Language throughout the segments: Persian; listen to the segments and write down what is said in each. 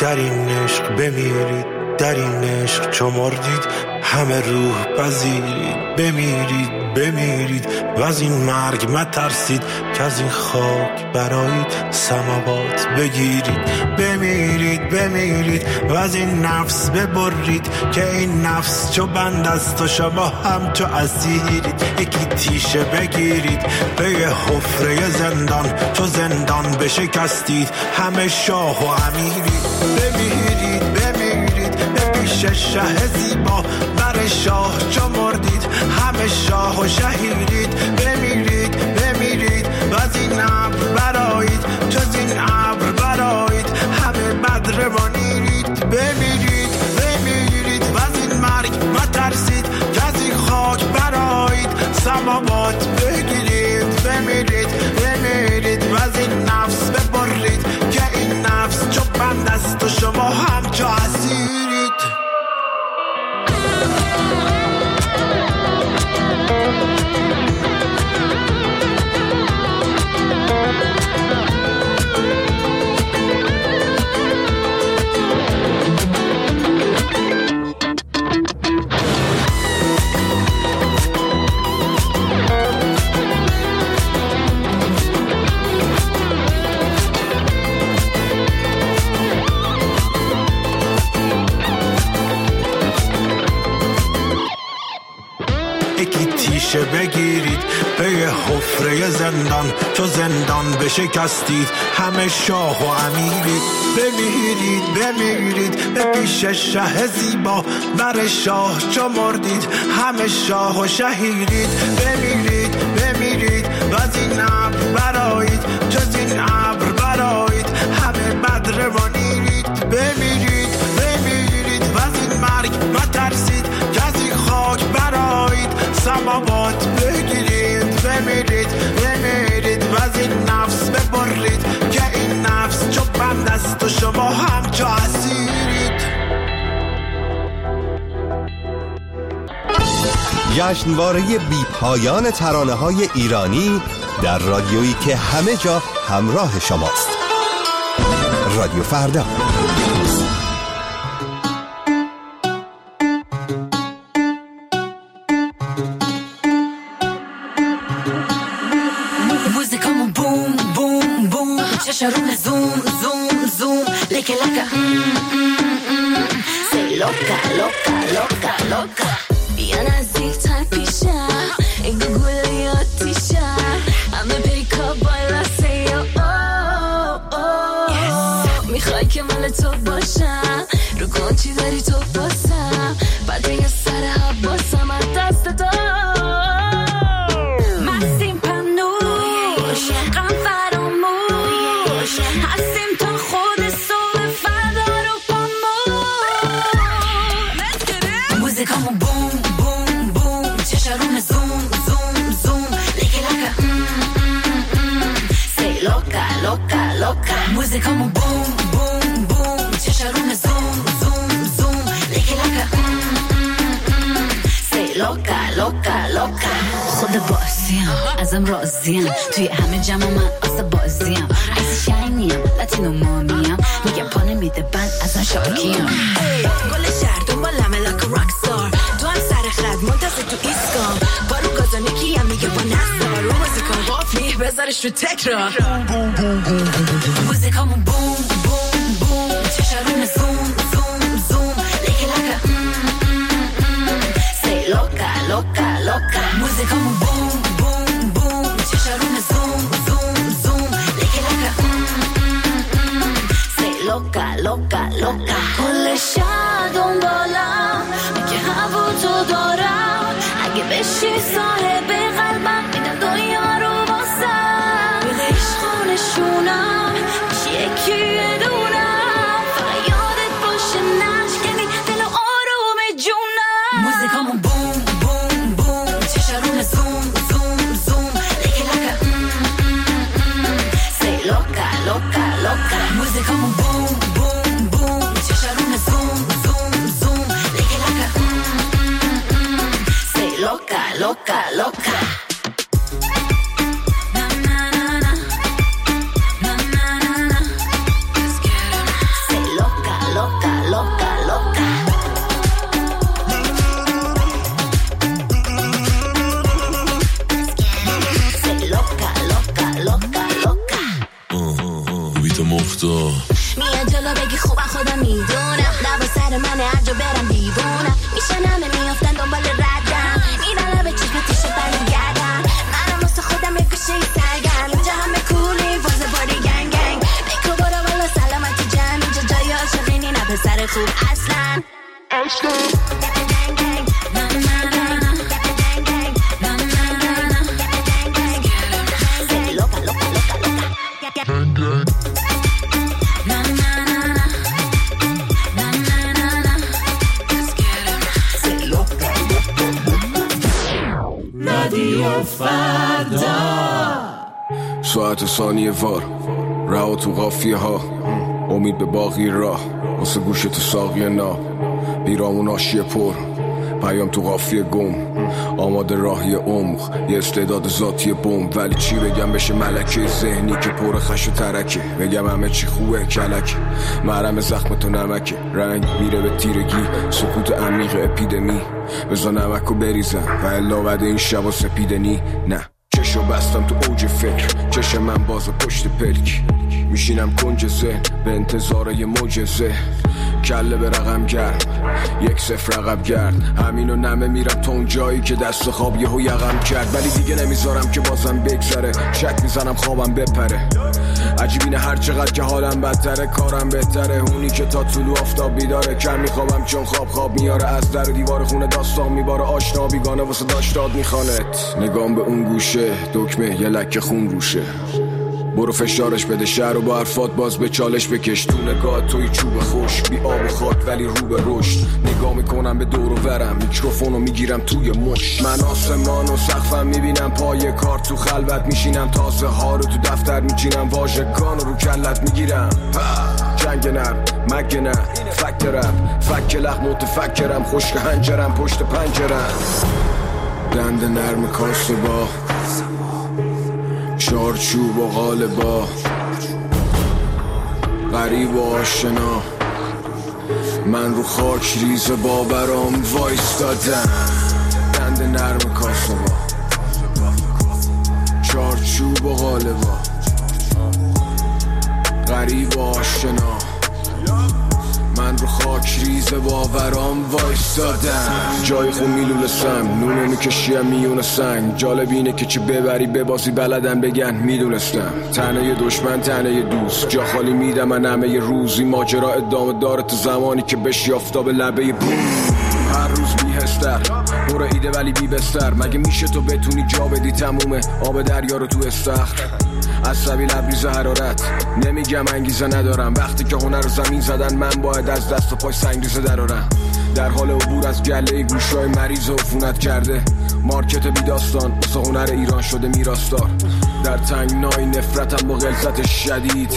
در این عشق بمیرید، در این عشق چو مردید همه روح پذیرید. بمیرید بمیرید و از این مرگ مترسید که از این خاک برایید سماوات بگیرید. بمیرید بمیرید و از این نفس ببرید که این نفس چو بند است و شما هم چو اسیرید. یکی تیشه بگیرید به یه حفره زندان، چو زندان بشکستید همه شاه و امیرید. بمیرید بمیرید به پیش شه زیبا، بر شاه چو مردید همه شاه و شهیرید. بمیرید بمیرید و از این ابر برایید، چو از این ابر برایید همه بدر وانیرید. بمیرید بمیرید و از این مرگ مترسید که از این خاک برایید سماوات بگیرید. بمیرید بمیرید و از این نفس ببرید که این نفس چو بند است و شما هم چو اسیرید. بگیرید به یه حفره زندان، چو زندان بشکستید همه شاه و امیرید. بمیرید بمیرید به پیش شه زیبا، بر شاه چو مردید همه شاه و شهیرید. بمیرید بمیرید و از این ابر برایید، چو از این ابر برایید همه بدر وانیرید. بمیرید بمیرید و از این مرگ مترسید که از این خاک برایید سماوات بگیرید. بمیرید بمیرید و از این نفس ببرید که این نفس چو بند است و شما هم چو اسیرید. جشنواره بی پایان ترانه‌های ایرانی در رادیویی که همه جا همراه شماست. رادیو فردا. چشارون زوم زوم زوم لکه لکه سی لوکا لوکا لوکا لوکا. بیا نزدیک تر پیشم این گوگل آتیشم همه پیکا بالا سی میخوای که مال تو باشم، رو کن چی داری تو باسم، بعد یه سر حباسم از دست تو مستیم پنوش غم فراموش، هستیم تا خود صبح فردا رو پاموش. موزیکامون بوم بوم بوم، چشارون زوم زوم زوم لکه لکه سی لوکا لوکا لوکا. موزیکامون بوم بوم بوم، چشارون زوم زوم زوم لکه لکه سی لوکا لوکا لوکا. خود بازیم ازم راضیم، توی همه جمع من آسه بازیم، عیسی شاینیم لاتینو مامیم، میگم پانه میده بند ازم شاکیم. گل شهر دنبالمه لکه راکستار، تو هم سر خد منتظر تو ایسکام، بارو گازانه کیم میگه با نستار، رو موزیکان وافی بذارش رو تکرار. موزیکامون بوم بوم بوم، چشارون زوم زوم زوم لکه لکه سی لوکا لوکا لوکا. موزیکامون بوم بوم بوم، چشارون زوم زوم زوم لکه لکه سی لوکا لوکا لوکا. کل شهر دنبالم میگه هوا تو دارم، اگه بشی صاحب قلبم میدم دنیا رو واسم، به عشقانشونم میشی یکی دونم، فقط یادت باشه نشکنی دل و آروم جونم. موزیکامون بوم بوم بوم، چشارون زوم زوم زوم لکه لکه سی لوکا لوکا لوکا. موزیکامون بوم بوم بوم، چشارون زوم زوم زوم لکه لکه سی لوکا لوکا لوکا. Loca, و فردا. ساعت ثانیه وار رها تو قافیه ها، امید به باقی راه واسه گوشت ساقی نا، بیرامون آشیه پر پیام تو قافیه گم، آماده راهی عمق یه استعداد ذاتی بم. ولی چی بگم بشه ملکه ذهنی که پر خش و ترکه، بگم همه چی خوبه کلک، مرهم زخم تو نمکه، رنگ میره به تیرگی، سکوت عمیق اپیدمی، بزا نمکو بریزم و الا بعد این شبا سپیدنی. نه چشو بستم تو اوج فکر، چشم من باز پشت پلک، میشینم کنج ذهن به انتظار یه معجزه، کله به رقم گرم 1-0 عقب گرد، همینو نمه میرم تا اون جایی که دست خواب یهو یقم کرد. ولی دیگه نمیذارم که بازم بگذره، شک میزنم خوابم بپره، عجیبینه هر چقدر که حالم بدتره کارم بهتره، اونی که تا طلوع آفتاب بیداره، کم میخوابم چون خواب میاره، از در دیوار خونه داستان میباره، آشنا بیگانه واسه داشتاد میخوانت، نگام به اون گوشه دکمه یه لکه خون روشه، برو فشارش بده شهر رو با حرفات باز به چالش بکش، تو نگاه توی چوب خوش بی آب و خاک ولی رو به رشد، نگاه میکنم به دور و برم میکروفونو میگیرم توی مش، من آسمان و سقفم میبینم پای کار، تو خلوت میشینم تازه ها رو تو دفتر میچینم، واژگان رو کلت میگیرم، جنگ نرم مگه نه فکرم فک لخ متفکرم، خشک هنجرم پشت پنجرم، دند نرم کاسه با چارچوب و غالبا، غریب و آشنا، من رو خاک ریز باورام وایستادم، دند نرم کاسه با چارچوب و غالبا، غریب و آشنا، من رو خاک ریز باورام وایستادم، جای خون میلولستم نونو میکشیم میون سنگ، جالب اینه که چه ببری ببازی بلدن بگن میدونستم، تنه دشمن تنه دوست، جا خالی میدم من همه روزی، ماجرا ادامه داره تا زمانی که بشی آفتاب لبه بوم، هر روز بیهستر برو ایده ولی بی بستر، مگه میشه تو بتونی جا بدی تمومه آب دریا رو تو استخر، عصبی لبریز حرارت نمیگم انگیزه ندارم، وقتی که هنر رو زمین زدن من باید از دست و پای سنگریزه درارم، در حال عبور از گله گوشای مریض و عفونت کرده، مارکت بی داستان واسه هنر ایران شده میراثدار، در تنگنای نفرتم با غلظت شدید،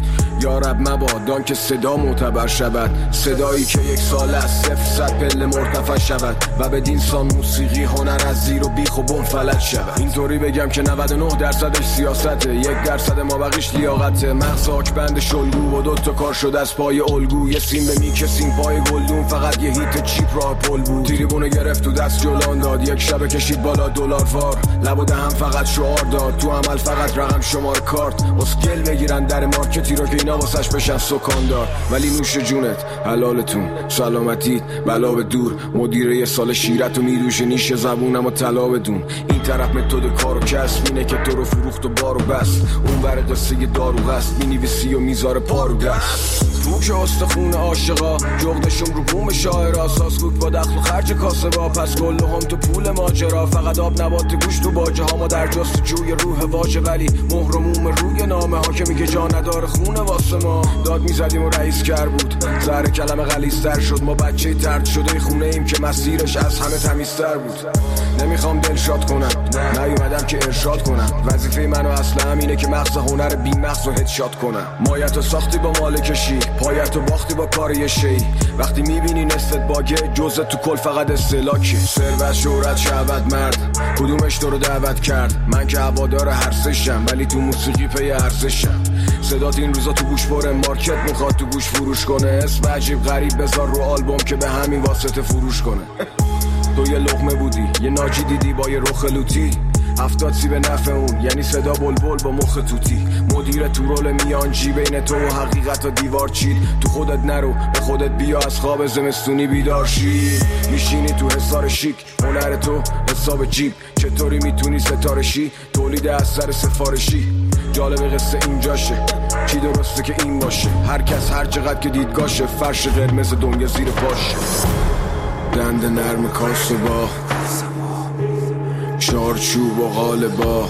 یا رب مبادان که صدا معتبر شود، صدایی که یک سال از 0-100 پله مرتفع شود و به دینسان موسیقی هنر از زیر و بیخ و بم فلج شود، اینطوری بگم که 99% سیاسته، 1% ما بقیش لیاقته، مغز آکبند شلگو و 2 کار شد از پای الگو، یه سیم به میکسیم پای گلدون، فقط یه هیت چیپ راه پل بود، تریبونو گرفت تو دست جلان داد، یک شب کشید بالا دلار وار، لب و دهم فقط شعار داد، تو عمل فقط رقم شمار کارت، اسکل بگیرن در مارکتی رو که اینا واسش بشن سکاندار، ولی نوش جونت حلالتون سلامتیت بلا به دور، مدیر یه سال شیرت و میدوشه نیش زبونم و طلا بدون، این طرف متد کار و کسب اینه که تو رو فروخت و بارو بست، اون بر قصه دارو هست مینویسی و میذاره پارو دست، تو که استخون عاشقا جغدشون رو بوم شاعرا، ساسکوک با دخل و خرج کاسه با، پس گل هم تو پول ماجرا، فقط آب نبات گوشت و باجه ها، ما در جستجوی روح واژه، ولی مهر و موم روی نامه ها که میگه جا نداره خونه واسه ما، داد میزدیم و رئیس کر بود، زهر کلمه غلیظ‌تر شد، ما بچه طرد شده خونه ایم که مسیرش از همه تمیزتر بود، نمیخوام دلشاد کنم نیومدم که ارشاد کنم، وظیفه منو اصلا همینه که مغز هنر بی مغز رو هدشات کنم، مایتو ساختی با مال کشی، پایتو باختی با کار یه شی، وقتی میبینی نستت باگه جزء تو کل فقط استلاکه، ثروت شهرت شهوت مرد کدومش تو رو دعوت کرد، من که هوادار هر سشم ولی تو موسیقی پی ارزشم، صدات این روزا تو گوش بره، مارکت میخواد تو گوش فروش کنه، اسم عجیب غریب بذار رو آلبوم که به همین واسطه فروش کنه، تو یه لقمه بودی یه ناجی دیدی با یه رخ لوتی، 70 سی به نفع اون یعنی صدا بلبل با مخ توتی، مدیر تو رول میانجی بین تو و حقیقت و دیوار چید، تو خودت نرو به خودت بیا از خواب زمستونی بیدار شی، میشینی تو حصار شیک هنر تو حساب جیب، چطوری میتونی ستاره شی تولید اثر سفارشی، جالب قصه اینجاشه چی درسته که این باشه، هر کس هر چقدر که دیدگاشه، فرش قرمز دنیا زیر پاشه، دند نرم کاسه با چارچوب و غالبا،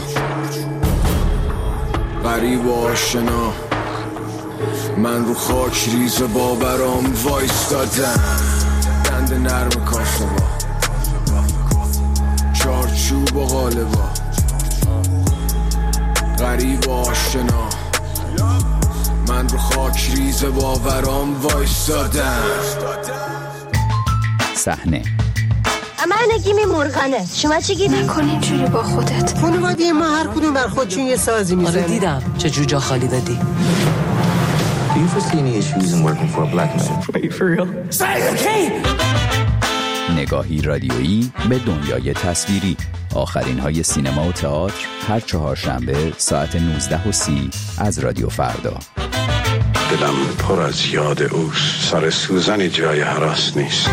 غریب و آشنا، من رو خاک ریز باورام وایستادم، دند نرم کاسه با چارچوب چوب و غالبا غریب و آشنا من رو خاک ریز باورام وایستادم. صحنه من نگیمی مرغنه، شما چی گیری؟ نکن اینجوری با خودت. خانواده ما هر کدوم بر خودشون یه سازی میزنه. آره دیدم چه جور جا خالی دادی. Do you foresee any issues in working for a black man? Are you for real? نگاهی رادیویی به دنیای تصویری. آخرین های سینما و تئاتر هر چهارشنبه ساعت 19:30 از رادیو فردا. دلم پر از یاد اوست، سر سوزنی جای هراس نیست.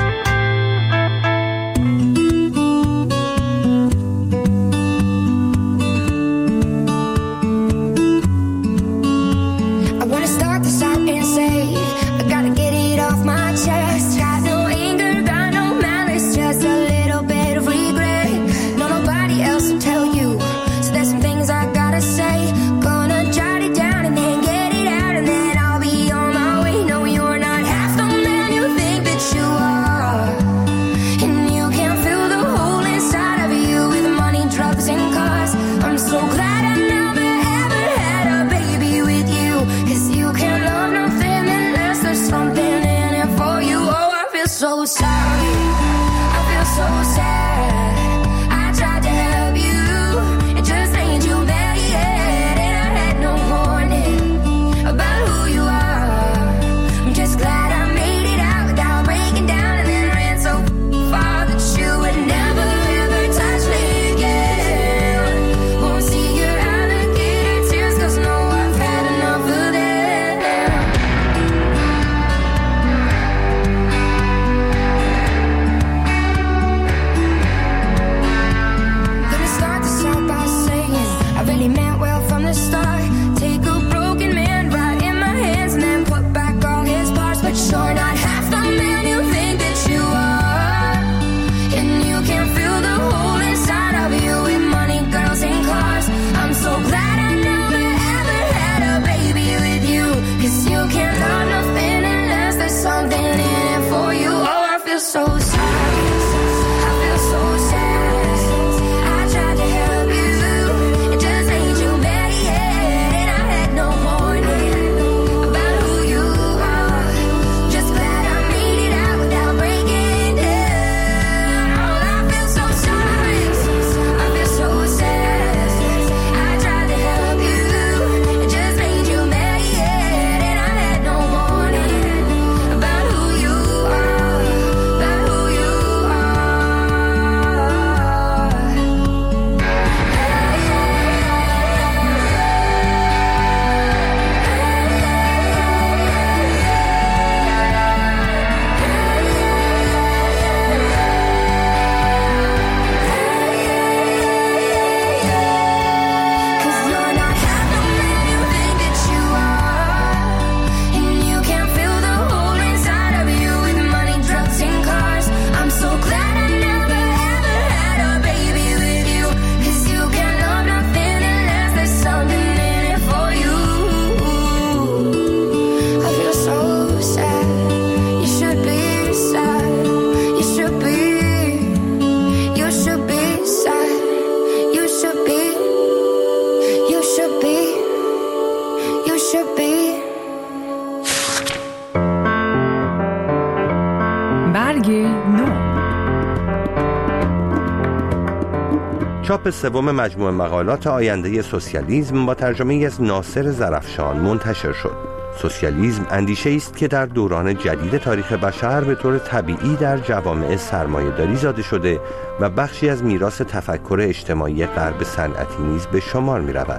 چاپ سوم مجموعه مقالات آینده سوسیالیسم با ترجمه از ناصر زرفشان منتشر شد. سوسیالیسم اندیشه‌ای است که در دوران جدید تاریخ بشر به طور طبیعی در جوامع سرمایه‌داری زاده شده و بخشی از میراث تفکر اجتماعی غرب صنعتی نیز به شمار می‌رود.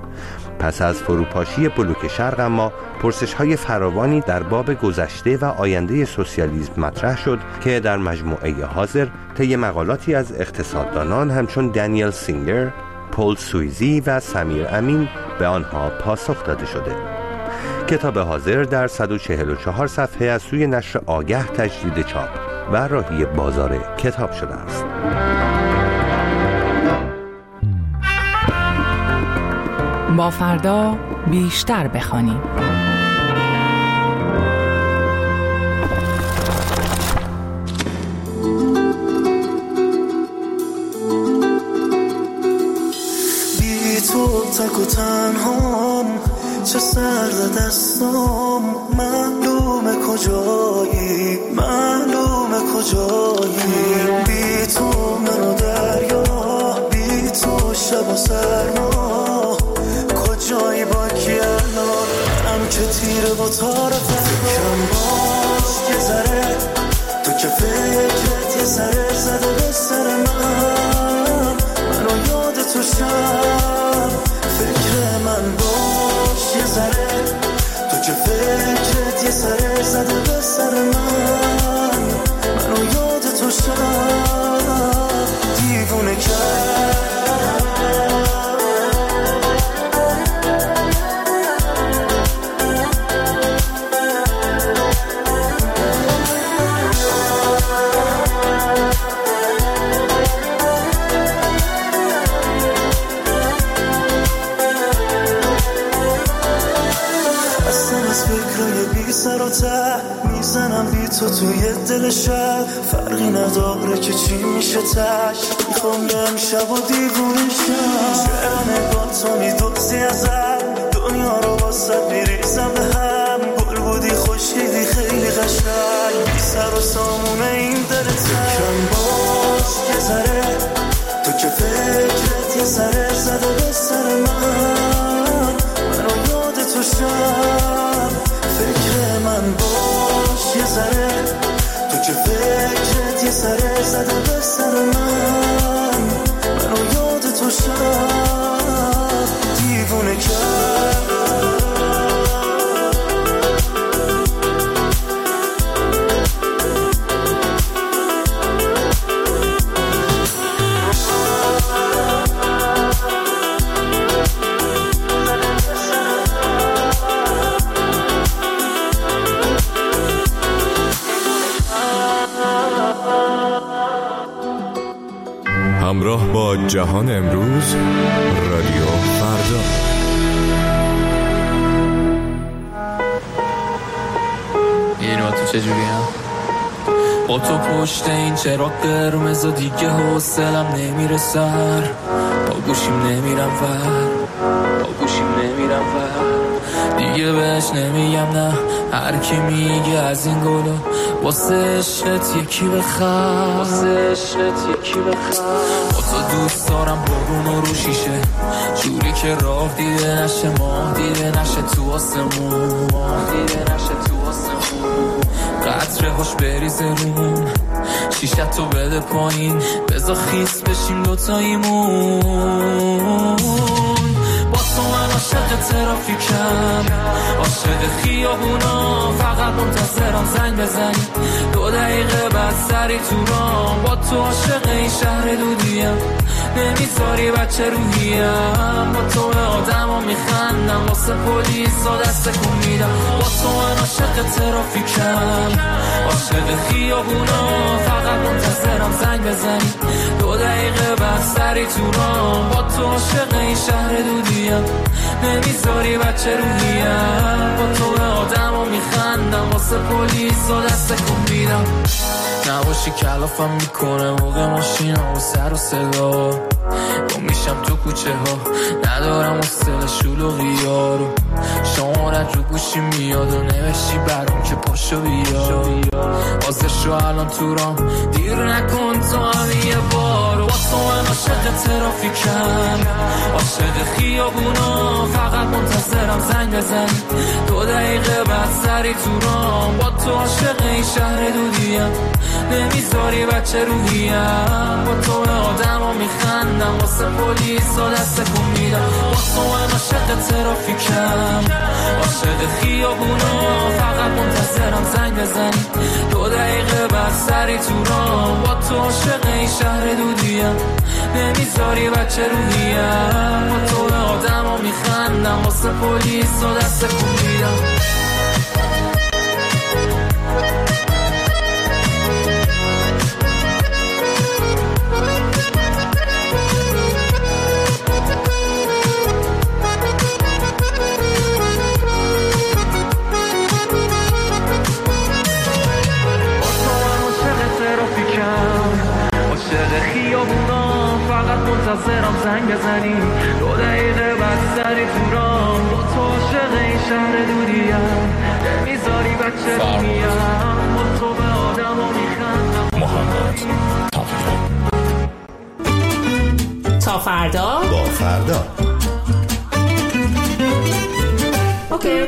پس از فروپاشی بلوک شرق اما پرسش‌های فراوانی در باب گذشته و آینده سوسیالیسم مطرح شد که در مجموعه حاضر طی مقالاتی از اقتصاددانان همچون دانیل سینگر، پول سویزی و سمیر امین به آنها پاسخ داده شده. کتاب حاضر در 144 صفحه از سوی نشر آگه تجدید چاپ و راهی بازار کتاب شده است. با فردا بیشتر بخوانیم. بی تو تک و تنهام، چه سرد دستام، معلومه کجایی، معلومه کجایی. بی تو منو دریا، بی تو شب و سرما، کجایی با کی الان؟ منم که تیره با تار فکرم باز یه ذره، تو که فکرت یه ذره زده به سر من، منو یاد تو شب فکر من باش یه ذره، تو که فکرت یه ذره زده به سر من، منو یاد تو شب دیوونه کرد. سر و ته میزنم بی تو توی دل شب، فرقی نداره که چی میشه تش، میخوام به امشب و دیوونه شم. چرا نگاه تو میدوزی ازم، دنیا رو واسه میریزم به هم، گل بودی خوشیدی خیلی قشنگ، بی سر و سامونه این دل فکرم باز یه ذره، تو که فکرت یه ذره زده به سر من، منو یاد تو شب فکر من باش یه ذره، تو که فکرت یه ذره زده به سر من، منو یاد تو شب دیوونه کرد. همراه با جهان امروز، رادیو فردا. اینا تو چجوری هم؟ با تو پشت این چراغ قرمز و دیگه حوصلم نمیره سر، با گوشیم نمیرم دیگه بهش نمیگم نه، هر کی میگه از این گلو واسه عشقت یکی بخر، با تو دوست دارم بارون رو شیشه، جوری که راه دیده نشه، ماه دیده نشه تو آسمون، قطره هاش بریزه روم، شیشت تو بده پایین، بذار خیس بشیم دوتاییمون. با تو من عاشق ترافیکم، عاشق خیابونا، فقط منتظرم زنگ بزنی، 2 دقیقه بعد سری تو رام، با تو عاشق این شهر دودیم، نمیذاری بچه روحیم، با تو به آدم ها میخندم، واسه پلیس ها دست کن میدم. با تو من عاشق ترافیکم، عاشق خیابونا، فقط منتظرم زنگ بزنی، 2 دقیقه بعد سری تو رام، با تو عاشق این شهر دودیم، نمیذاری بچه روحیم، با تو به آدم ها میخندم، واسه پلیس ها دست کن میدم. نباشی کلافم میکنه موقع ماشین ها و سر و صدا، گم میشم تو کوچه ها، ندارم حوصله شلوغی ها رو، شمارت رو گوشی میاد و نوشتی برام که پاشو بیا، بازشو الان تو رام، دیر نکن تو همین یه بار. با تو من عاشق ترافیکم، عاشق خیابونا، فقط منتظرم زنگ بزنی، 2 دقیقه بعد سری تو رام، با تو عاشق این شهر دودیم، نمیذاری بچه روحیم، با تو به آدم ها میخندم، واسه پلیس ها دست کن میدم. با تو من عاشق ترافیکم، عاشق خیابونا، فقط منتظرم زنگ بزنی، 2 دقیقه بعد سری تو رام، با تو عاشق این شهر دودیم، نمیذاری بچه روحیم، با تو به آدم ها میخندم، واسه پلیس ها دست کن میدم. عاشق خیابونا، فقط منتظرم زنگ بزنی، 2 دقیقه سری تو رام با تو عاشق این شهر دوریم میذاری بچه رو میم با تو به آدم و میخندم محمد تقی‌ها. تا فردا با فردا. اوکی.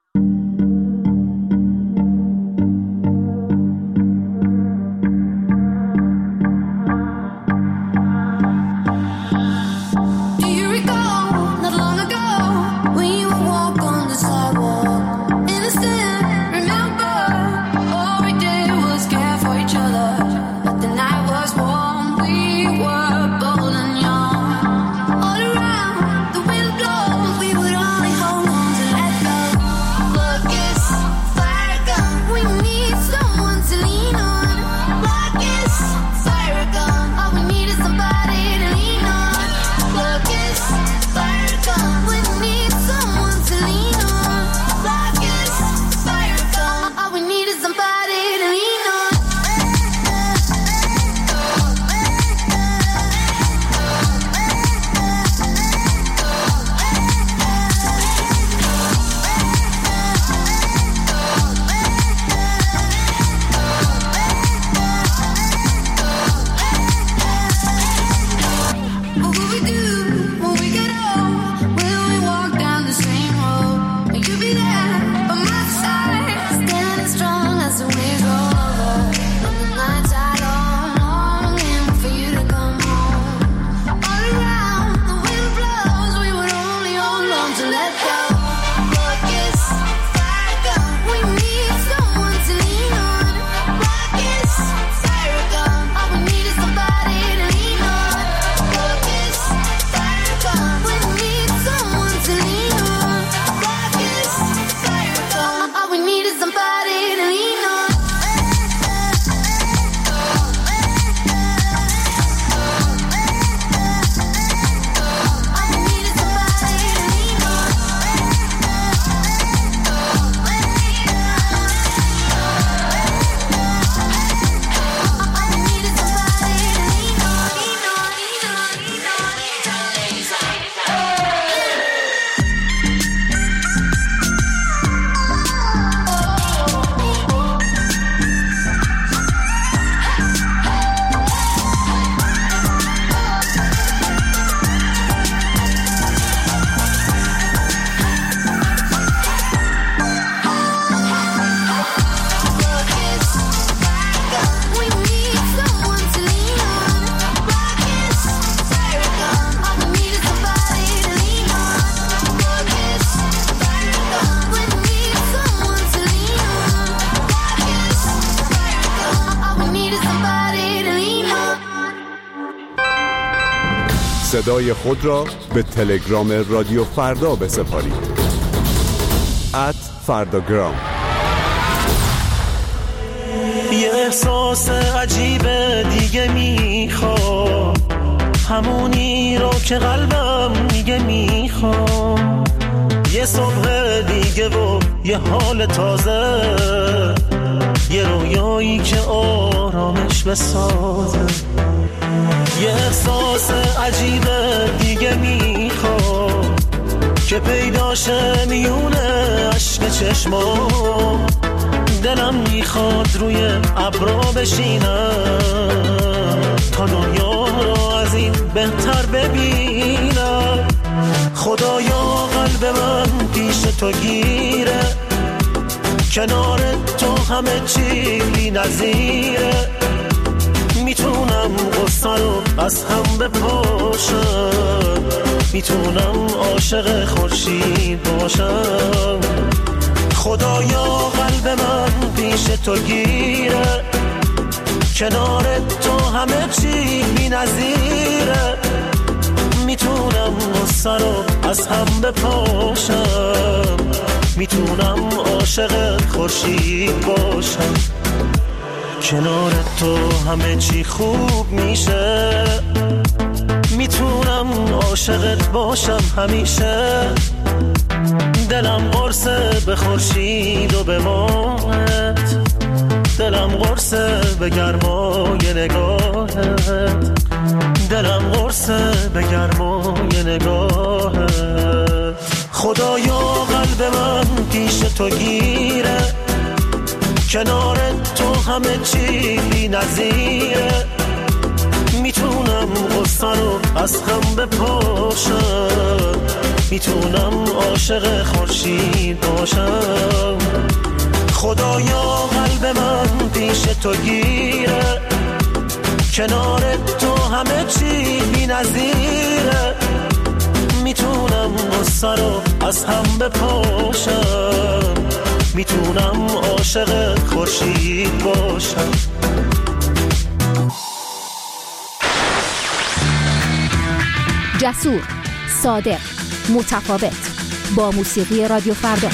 صدای خود را به تلگرام رادیو فردا بسپارید. @فرداگرام. یه احساس عجیب دیگه میخوام، همونی رو که قلبم میگه میخوام، یه صبح دیگه و یه حال تازه، یه رویایی که آرامش بسازه. یه احساس عجیب دیگه میخوام که پیداشه میونه عشق چشمام، دلم میخواد روی ابرا بشینم تا دنیا رو از این بهتر ببینم. خدایا قلب من پیش تو گیره، کنار تو همه چی بی نظیره، میتونم غصه رو از هم بپاشم، میتونم عاشق خورشید باشم. خدایا قلب من پیش تو گیره، کنار تو همه چی بی نظیره، میتونم غصه رو از هم بپاشم، میتونم عاشق خورشید باشم. کنار تو همه چی خوب میشه، میتونم عاشقت باشم همیشه. دلم قرصه به خورشید و به ماهت، دلم قرصه به گرمای نگاهت، دلم قرصه به گرمای نگاهت. خدایا قلب من پیش تو گیره، کنار تو همه چی بی نظیره. میتونم غصه رو از هم بپاشم، میتونم عاشق خورشید باشم. خدایا قلب من پیش تو گیره، کنار تو همه چی بی نظیره. میتونم غصه رو از هم بپاشم، میتونم عاشق خورشید باشم. جسور، صادق، متفاوت، با موسیقی رادیو فردا.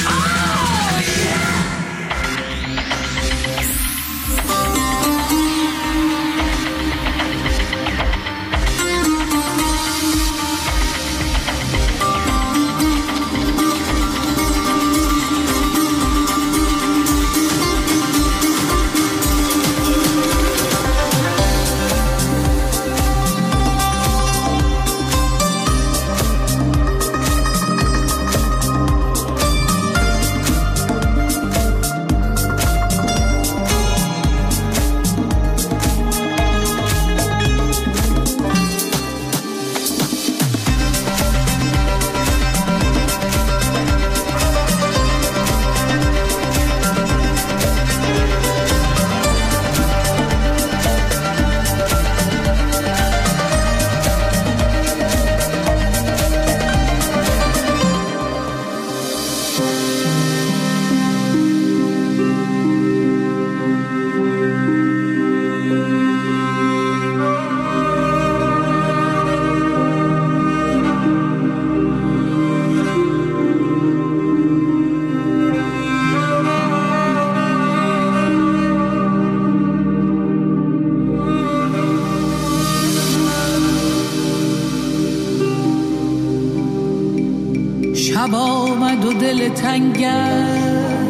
شب آمد و دل تنگم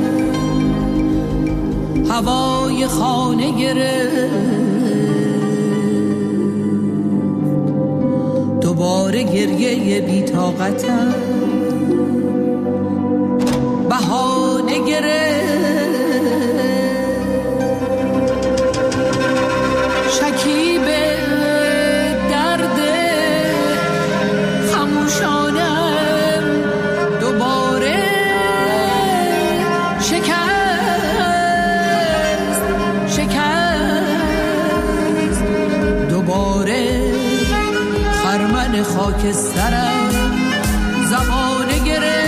هوای خانه گرفت، دوباره گریه بی‌طاقتم بهانه گرفت. شکیب درد خموشانم دوباره شکست، دوباره خرمن خاکسترم زبانه گرفت.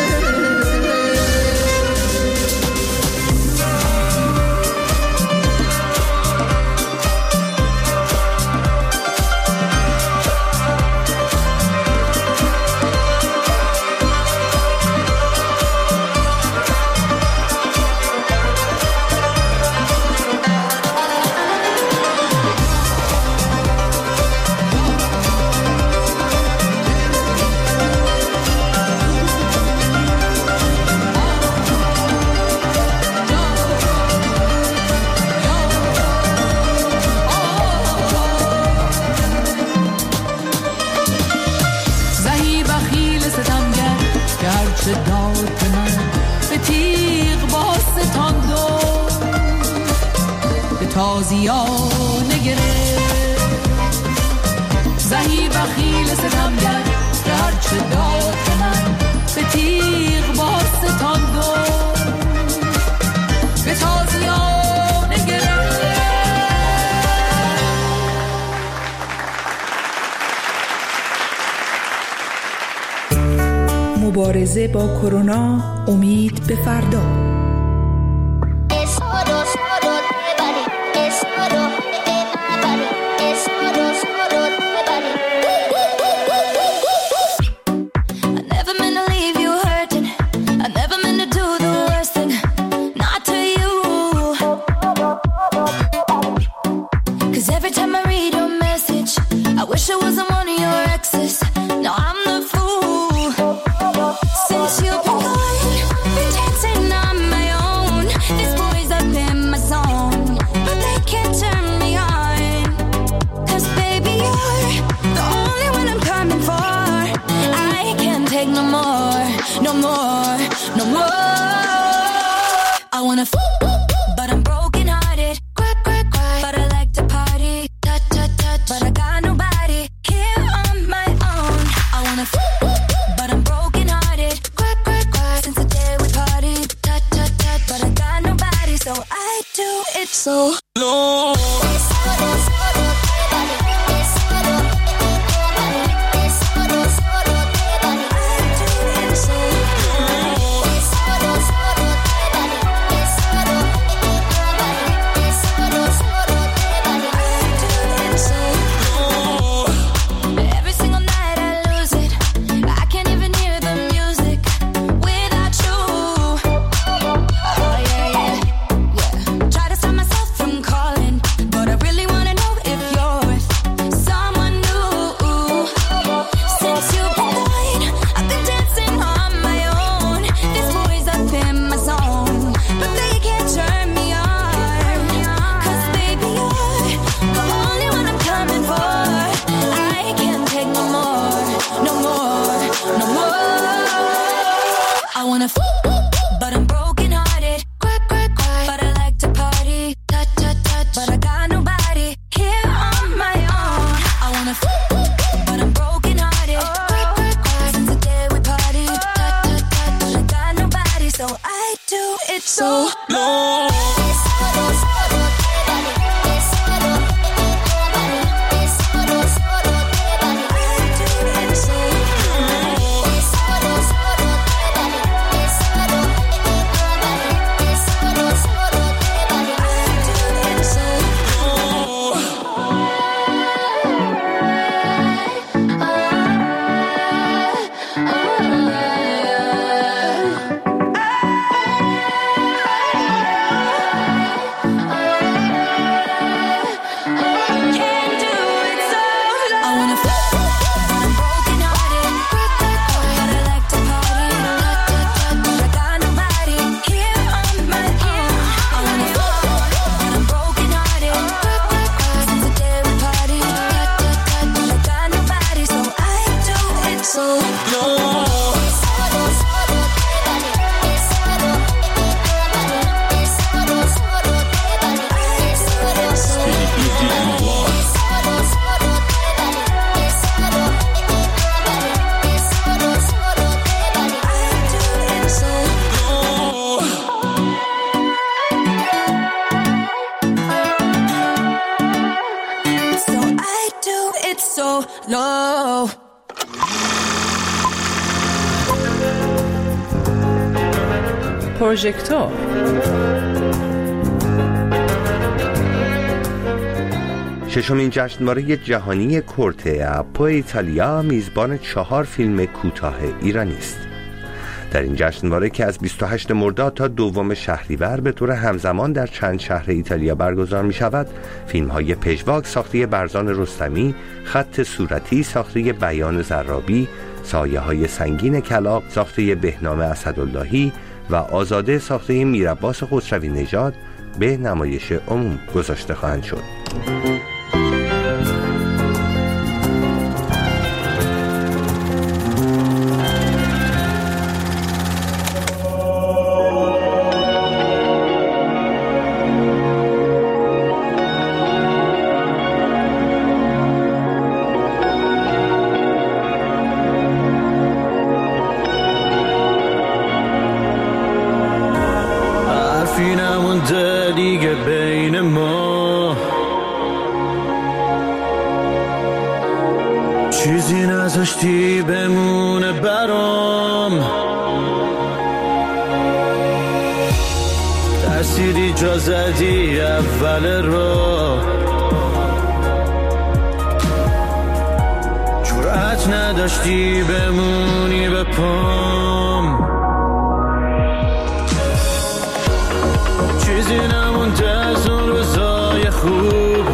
تازیانه گرفت زهی بخیل ستمگر که هرچه داد من به تیغ با ستاند و به تازیانه گرفت. مبارزه با کرونا، امید به فردا. Since you've been gone, been dancing on my more, no more. I wanna but I'm broken hearted. Cry, cry, cry, but I like to party. Touch, touch, touch, but I got nobody here on my own. I wanna but I'm broken hearted. Cry, cry, cry, since the day we partied. Touch, touch, touch, but I got nobody, so I do it so low. پروژکتور ششمین جشنواره جهانی کورته اپو ایتالیا میزبان 4 فیلم کوتاه ایرانی است. در این جشنواره که از 28 مرداد تا 2 شهریور به طور همزمان در چند شهر ایتالیا برگزار می شود، فیلم های پژواک ساخته برزان رستمی، خط صورتی ساخته بیان زرابی، سایه های سنگین کلاغ ساخته بهنام اسداللهی و آزاده ساخته میرعباس خسروی نژاد به نمایش عموم گذاشته خواهند شد. دیگه بین ما چیزی نذاشتی بمونه برام، ترسیدی جا زدی اول را، جرأت نداشتی بمونی به پام، چیزی نمونده از اون روزای خوب،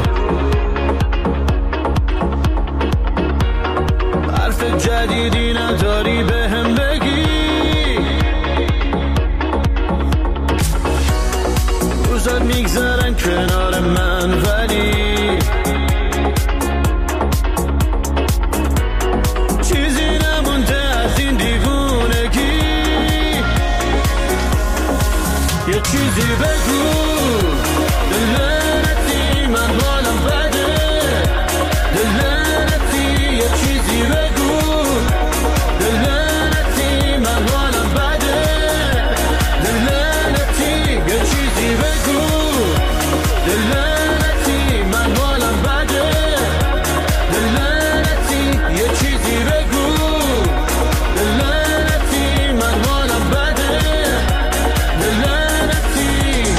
حرف جدیدی نداری بهم بگی، روزات میگذرن کنار من ولی چیزی نمونده از این دیوونگی. چیزی بگو دلنتی من حالم بده دلنتی یه چیزی بگو دلنتی من حالم بده دلنتی یه چیزی بگو دلنتی من حالم بده دلنتی یه چیزی بگو دلنتی من حالم بده دلنتی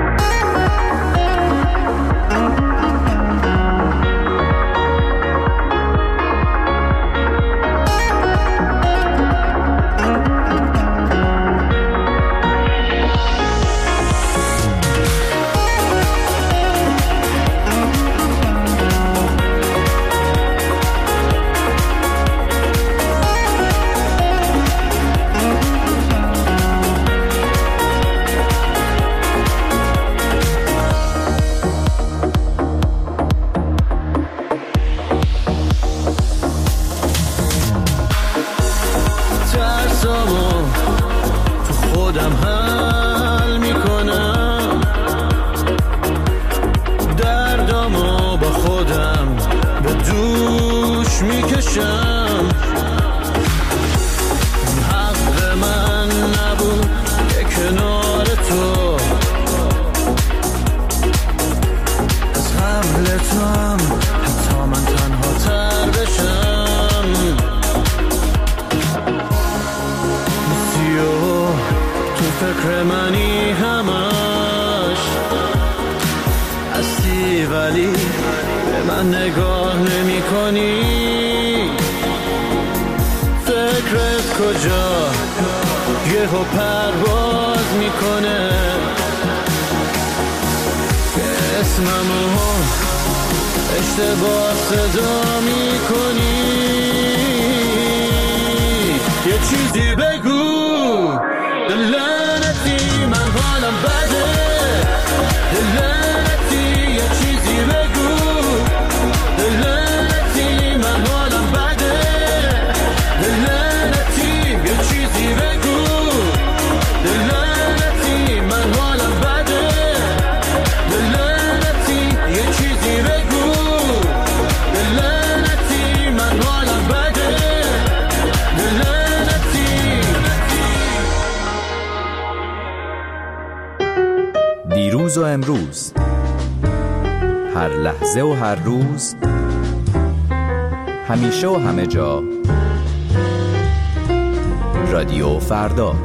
ترسامو تو خودم حل میکنم دردامو با خودم به دوش میکشم حق من نبود که کنار تو از قبل تو هم حتی من تنها تر بشم تو فکر منی همش هستی ولی به من نگاه نمی کنی فکرت کجا یهو پرواز میکنه که اسممو اشتباه صدا میکنی یه چیزی بگو دلنتی من حالم بده دلنتی یه چیزی بگو دلنتی من حالم بده دلنتی یه چیزی بگو دلنتی من حالم بده دلنتی یه چیزی بگو دلنتی من حالم بده دیروز و امروز، هر لحظه و هر روز، همیشه و همه جا، رادیو فردا.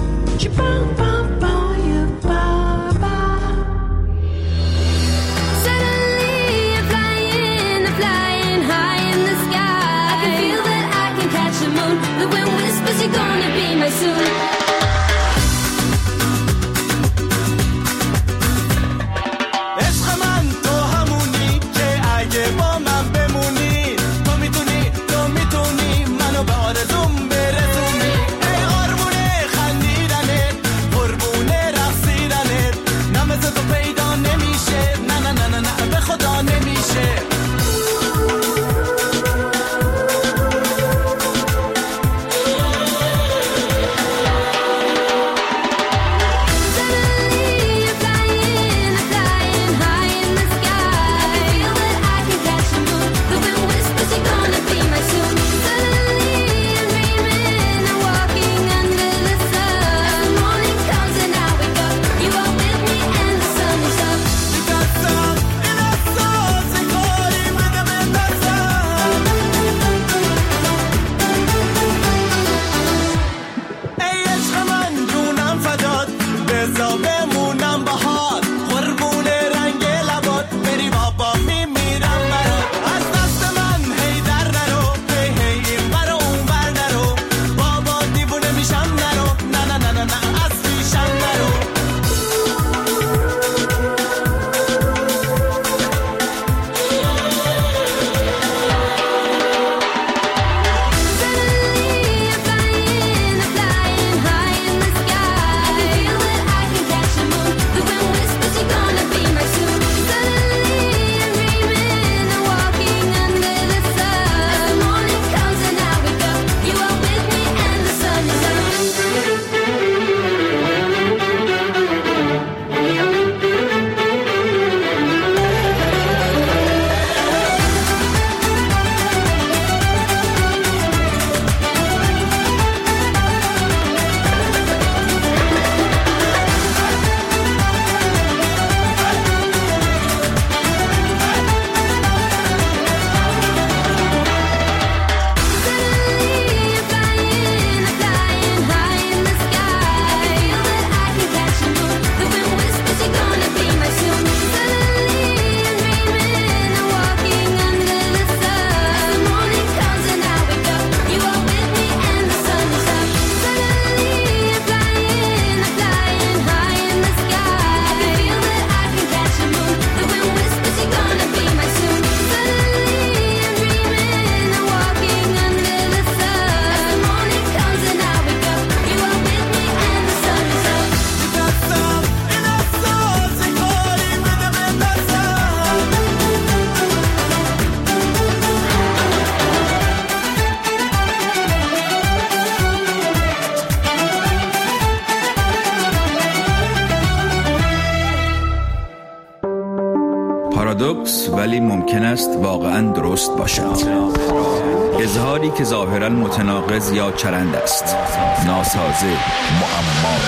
پارادوکس ولی ممکن است واقعا درست باشد. اظهاری که ظاهرا متناقض یا چرند است. ناسازه، معما.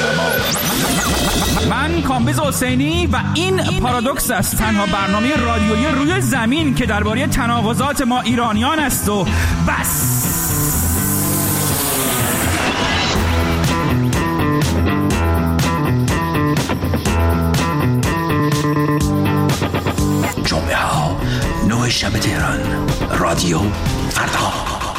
من کامبیز حسینی و این پارادوکس است، تنها برنامه رادیویی روی زمین که درباره تناقضات ما ایرانیان است و بس. جمعه ها 9 شب تهران، رادیو فردا.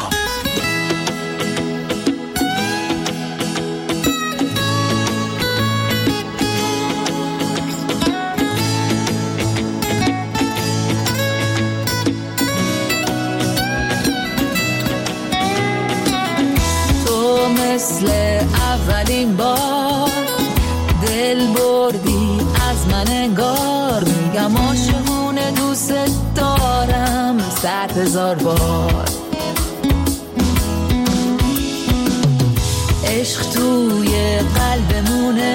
تو مثل اولین بار دل بردی از من انگار، میگم عاشقونه دوست دارم 100,000 بار. عشق توی قلبمونه،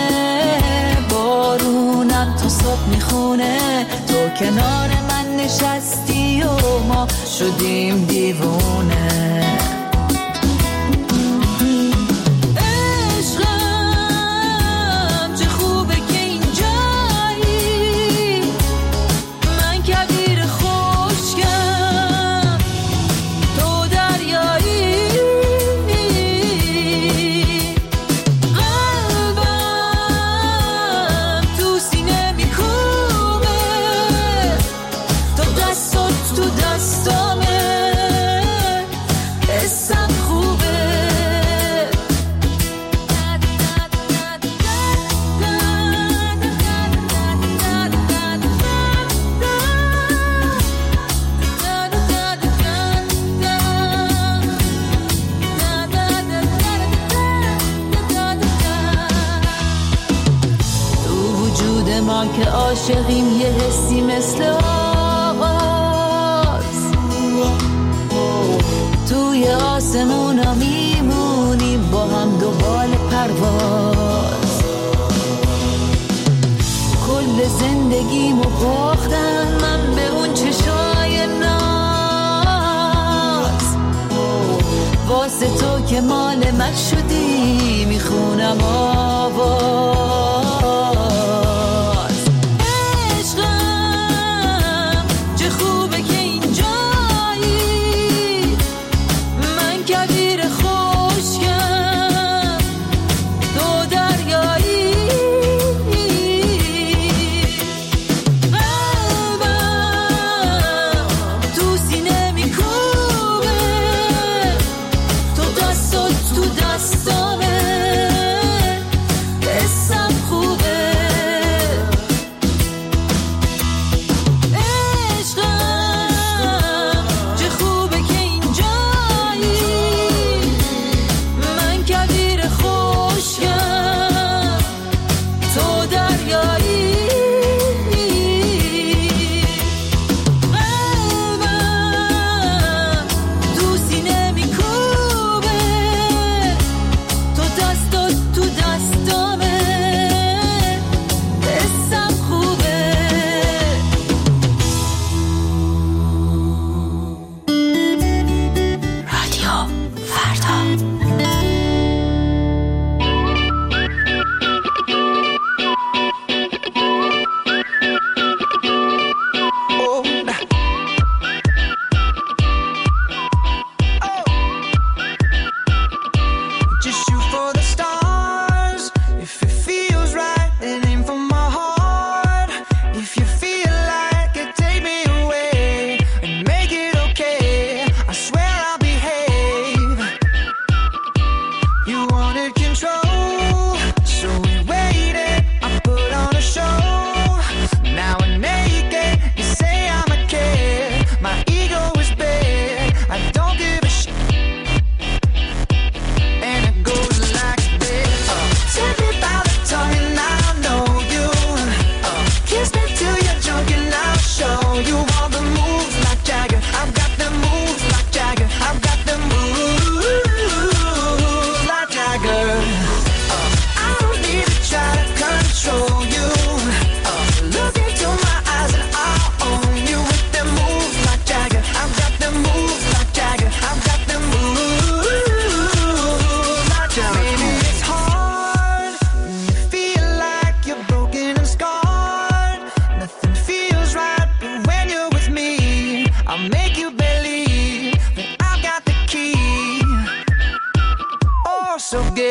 بارونم تا صبح میخونه، تو کنار من نشستی و ما شدیم دیوونه. که عاشقیم یه حسی مثل آغاز، توی آسمونا میمونیم با هم دوبال پرواز. کل زندگیمو باختم من به اون چشای ناز، واسه تو که مال من شدی میخونم آواز.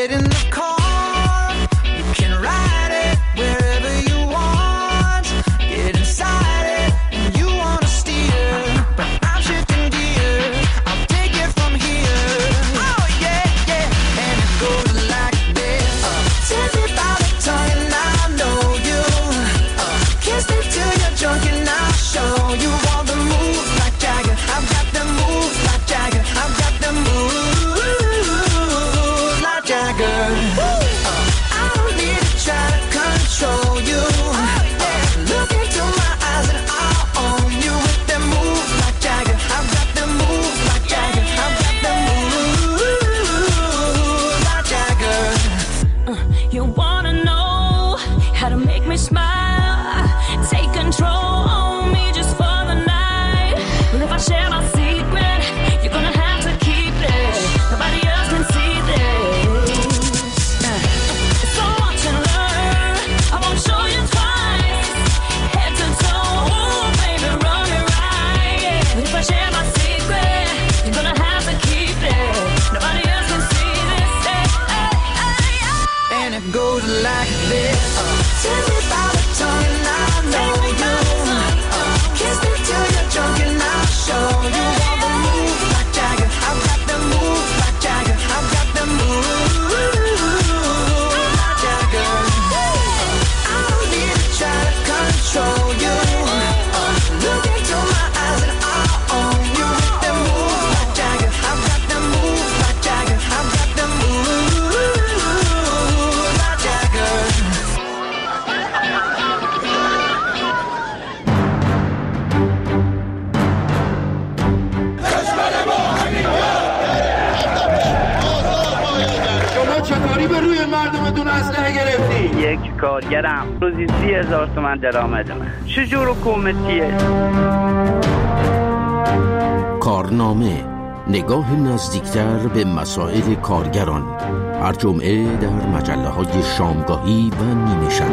Get in the car, you can ride it wherever you want. Get inside it, and you wanna steer, but I'm shifting gears. I'll take it from here. Oh yeah, yeah, and it goes like this. Tell me about the time and I know you. Kiss me till you're drunk and I'll show you all the moves like Jagger. I've got the moves like Jagger. I've got the moves like Jagger. I don't need to try to control you. Look into my eyes and I'll own you with the moves like Jagger. I've got the moves like Jagger. I've got the moves like Jagger. You wanna know how to make me smile? Take control on me just for the night. But if I share my secret, you're gonna have to keep it. Nobody else can see this. So watch and learn. I won't show you twice. Head to toe, ooh, baby, run it right. But if I share my secret, you're gonna have to keep it. Nobody else can see this. And it goes like this. Tell me about the time and I know you. Kiss me till you're drunk and I'll show you all the moves like Jagger. I've got the moves like Jagger. I've got the moves like Jagger. I don't need to try to control you. Look into my eyes and I'll own you with the moves like Jagger. I've got the moves like Jagger. I've got the moves like Jagger. شما چطوری به روی مردمتون اسلحه گرفتی؟ یک کارگرم روزی 30,000 تومان درآمد من. چجور حکومتیه؟ کارنامه، نگاه نزدیکتر به مسائل کارگران، هر جمعه در مجله‌های شامگاهی و نیمه شب.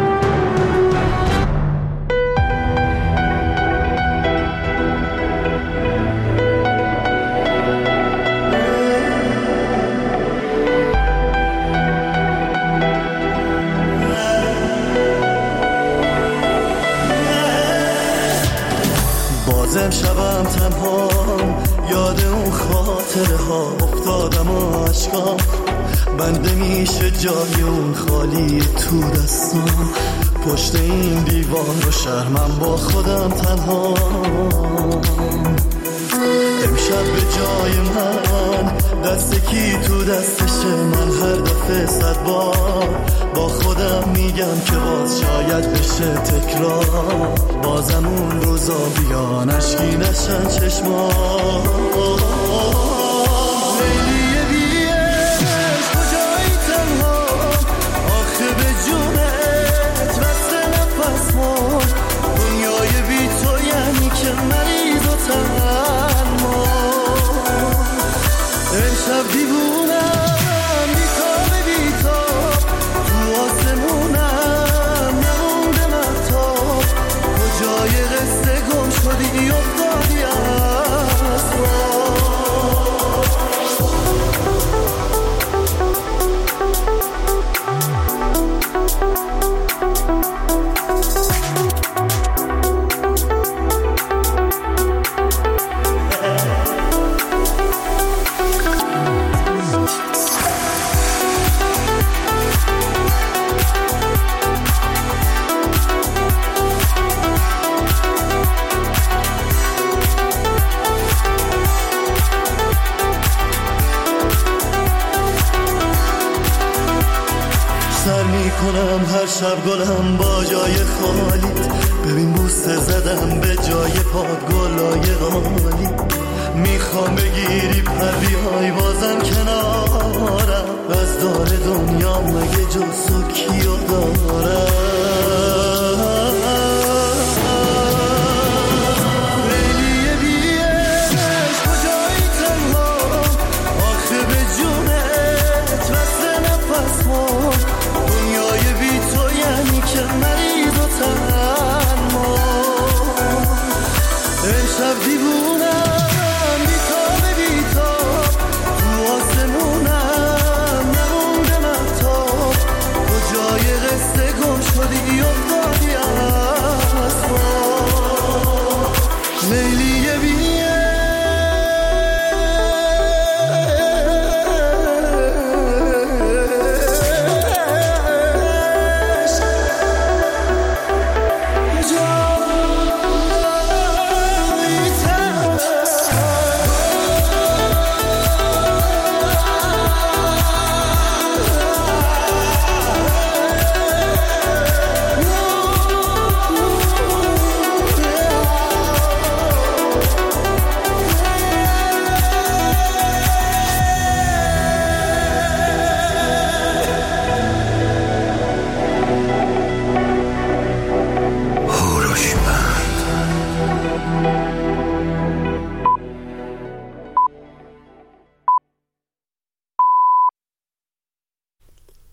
بازم شبم تنها یاد اون خاطره ها افتادم و عشقام بنده میشه جای اون خالی تو دستم پشت این دیوار و شرمم با خودم تنها امشب به جای من دست کی تو دستشه من هر دفعه 100 بار با خودم میگم که باز شاید بشه تکرار بازم اون روزا بیان اشکی نشن چشمان لیلی بیش کجایی تنها آخه به جونت رست نفس ها دنیای بی تو یعنی که مریض و تنها امشب دیوونم بیتاب بیتاب تو آسمونم نمونده مهتاب کجای قصه گم شدی افتادی از سر میکنم هر شب گلم با جای خالیت ببین بوسه زدم به جای پاد گلای غالی میخوام بگیری پر بیای بازم کنارم از دار دنیا مگه جز تو کیو